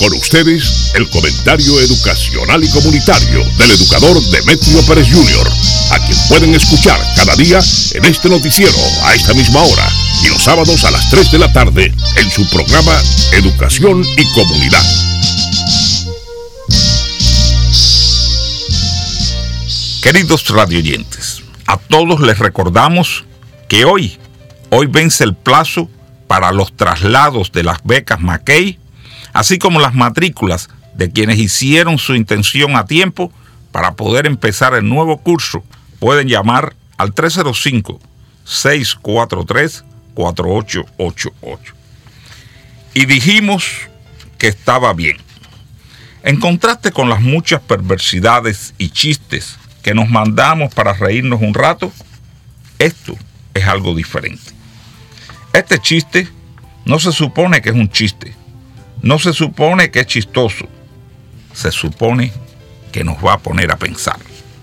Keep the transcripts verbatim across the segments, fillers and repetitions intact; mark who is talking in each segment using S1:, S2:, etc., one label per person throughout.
S1: Con ustedes, el comentario educacional y comunitario del educador Demetrio Pérez junior, a quien pueden escuchar cada día en este noticiero a esta misma hora y los sábados a las tres de la tarde en su programa Educación y Comunidad.
S2: Queridos radioyentes, a todos les recordamos que hoy, hoy vence el plazo para los traslados de las becas Mackey, así como las matrículas de quienes hicieron su intención a tiempo para poder empezar el nuevo curso. Pueden llamar al tres cero cinco, seis cuatro tres, cuatro ocho ocho ocho. Y dijimos que estaba bien. En contraste con las muchas perversidades y chistes que nos mandamos para reírnos un rato, esto es algo diferente. Este chiste no se supone que es un chiste, no se supone que es chistoso, se supone que nos va a poner a pensar.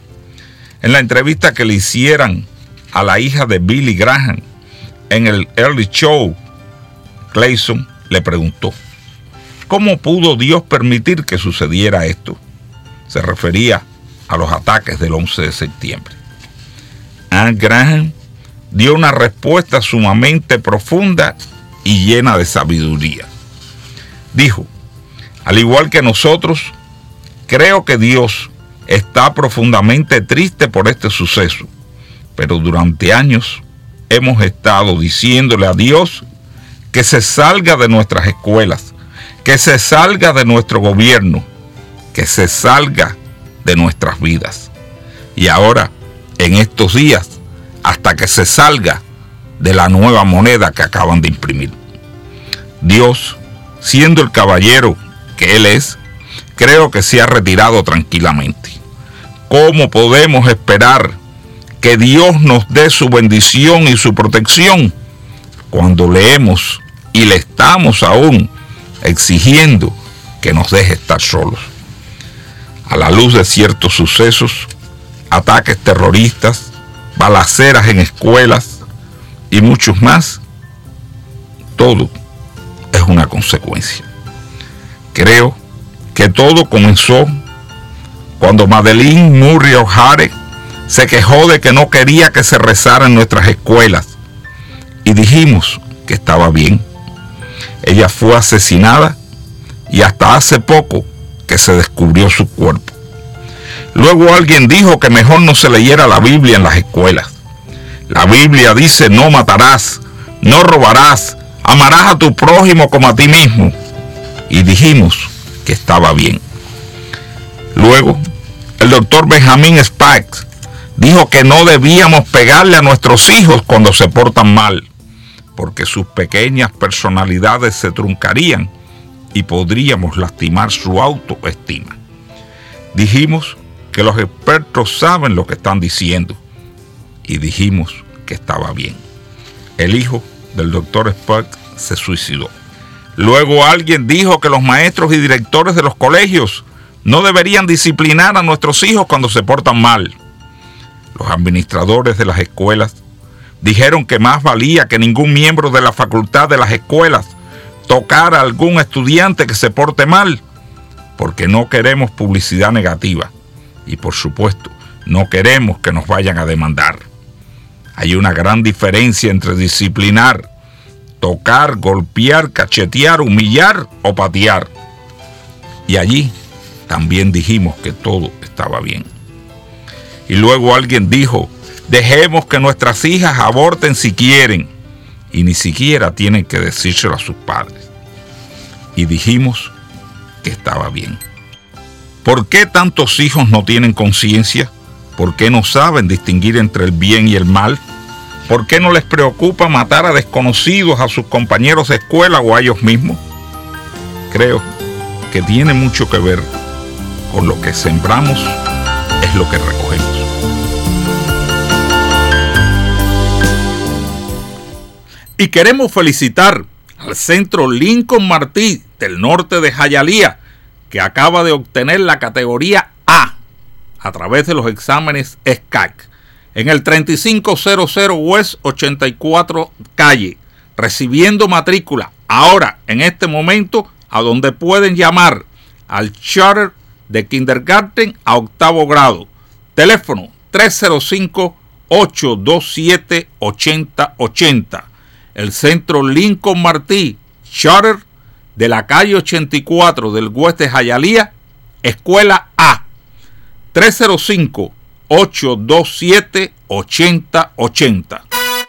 S2: En la entrevista que le hicieran a la hija de Billy Graham en el Early Show, Clayson le preguntó: ¿cómo pudo Dios permitir que sucediera esto? Se refería a los ataques del once de septiembre. Ann Graham dio una respuesta sumamente profunda y llena de sabiduría. Dijo: al igual que nosotros, creo que Dios está profundamente triste por este suceso, pero durante años hemos estado diciéndole a Dios que se salga de nuestras escuelas, que se salga de nuestro gobierno, que se salga de nuestras vidas. Y ahora, en estos días, hasta que se salga de la nueva moneda que acaban de imprimir. Dios, siendo el caballero que Él es, creo que se ha retirado tranquilamente. ¿Cómo podemos esperar que Dios nos dé su bendición y su protección cuando leemos y le estamos aún exigiendo que nos deje estar solos? A la luz de ciertos sucesos, ataques terroristas, balaceras en escuelas y muchos más, todo es una consecuencia. Creo que todo comenzó cuando Madeleine Murray O'Hare se quejó de que no quería que se rezara en nuestras escuelas y dijimos que estaba bien. Ella fue asesinada y hasta hace poco que se descubrió su cuerpo. Luego alguien dijo que mejor no se leyera la Biblia en las escuelas. La Biblia dice: no matarás, no robarás, amarás a tu prójimo como a ti mismo. Y dijimos que estaba bien. Luego, el doctor Benjamin Sparks dijo que no debíamos pegarle a nuestros hijos cuando se portan mal, porque sus pequeñas personalidades se truncarían y podríamos lastimar su autoestima. Dijimos que los expertos saben lo que están diciendo y dijimos que estaba bien. El hijo del doctor Sparks se suicidó. Luego alguien dijo que los maestros y directores de los colegios no deberían disciplinar a nuestros hijos cuando se portan mal. Los administradores de las escuelas dijeron que más valía que ningún miembro de la facultad de las escuelas tocara a algún estudiante que se porte mal, porque no queremos publicidad negativa y, por supuesto, no queremos que nos vayan a demandar. Hay una gran diferencia entre disciplinar, tocar, golpear, cachetear, humillar o patear. Y allí también dijimos que todo estaba bien. Y luego alguien dijo: dejemos que nuestras hijas aborten si quieren, y ni siquiera tienen que decírselo a sus padres. Y dijimos que estaba bien. ¿Por qué tantos hijos no tienen conciencia? ¿Por qué no saben distinguir entre el bien y el mal? ¿Por qué no les preocupa matar a desconocidos, a sus compañeros de escuela o a ellos mismos? Creo que tiene mucho que ver con lo que sembramos es lo que recogemos. Y queremos felicitar al Centro Lincoln Martí del norte de Hialeah, que acaba de obtener la categoría A a través de los exámenes S C A C en el treinta y cinco cero cero West ochenta y cuatro calle, recibiendo matrícula ahora, en este momento, a donde pueden llamar al charter de kindergarten a octavo grado. Teléfono tres cero cinco, ocho dos siete, ocho cero ocho cero. El Centro Lincoln Martí, charter de la calle ochenta y cuatro del West de Hialeah, Escuela A. tres cero cinco, ocho dos siete, ocho cero ocho cero.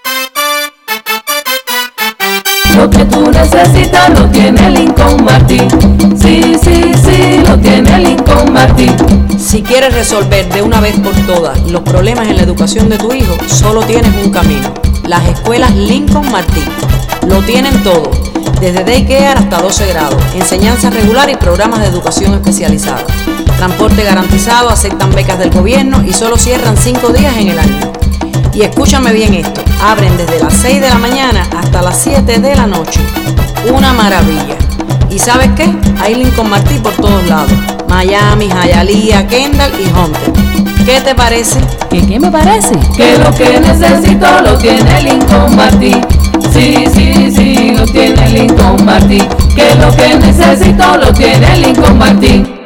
S3: Lo que tú necesitas lo tiene Lincoln Martí. Sí, sí, sí, lo tiene Lincoln Martí.
S4: Si quieres resolver de una vez por todas los problemas en la educación de tu hijo, solo tienes un camino: las escuelas Lincoln Martí. Lo tienen todo, desde daycare hasta doce grados, enseñanza regular y programas de educación especializada. Transporte garantizado, aceptan becas del gobierno y solo cierran cinco días en el año. Y escúchame bien esto, abren desde las seis de la mañana hasta las siete de la noche. Una maravilla. ¿Y sabes qué? Hay Lincoln Martí por todos lados: Miami, Hialeah, Kendall y Hunter. ¿Qué te parece?
S3: ¿Qué, qué me parece? Que lo que necesito lo tiene Lincoln Martí. Sí, sí, sí, lo tiene Lincoln Martí. Que lo que necesito lo tiene Lincoln Martí.